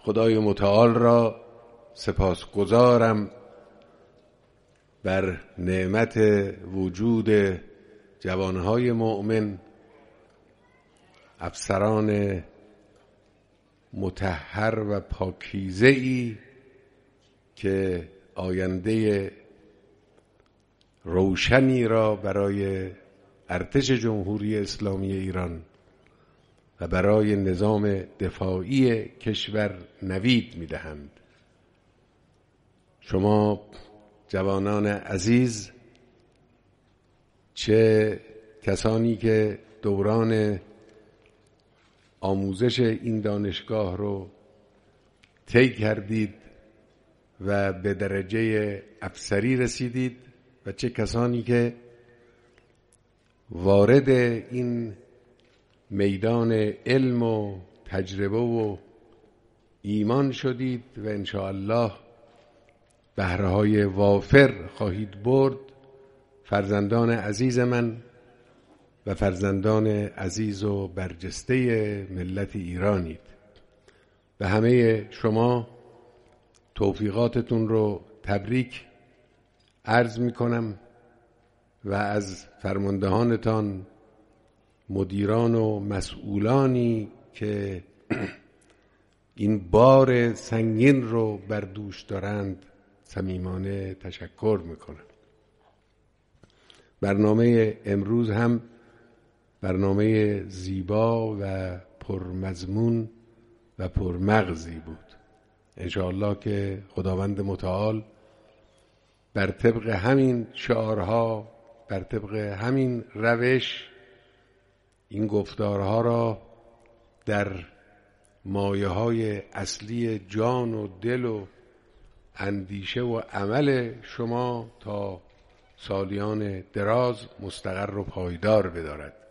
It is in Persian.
خدای متعال را سپاسگزارم بر نعمت وجود جوانهای مؤمن، افسران مطهر و پاکیزه‌ای که آینده روشنی را برای ارتش جمهوری اسلامی ایران و برای نظام دفاعی کشور نوید می‌دهند. شما جوانان عزیز، چه کسانی که دوران آموزش این دانشگاه رو طی کردید و به درجه افسری رسیدید و چه کسانی که وارد این میدان علم و تجربه و ایمان شدید و انشاءالله بهره‌های وافر خواهید برد، فرزندان عزیز من و فرزندان عزیز و برجسته ملت ایرانید. و همه شما توفیقاتتون رو تبریک عرض می کنم و از فرماندهانتان، مدیران و مسئولانی که این بار سنگین رو بر دوش دارند صمیمانه تشکر می کنم. برنامه امروز هم برنامه زیبا و پرمضمون و پرمغزی بود. انشاءالله که خداوند متعال بر طبق همین شعارها، بر طبق همین روش، این گفتارها را در مایه‌های اصلی جان و دل و اندیشه و عمل شما تا سالیان دراز مستقر و پایدار بدارد.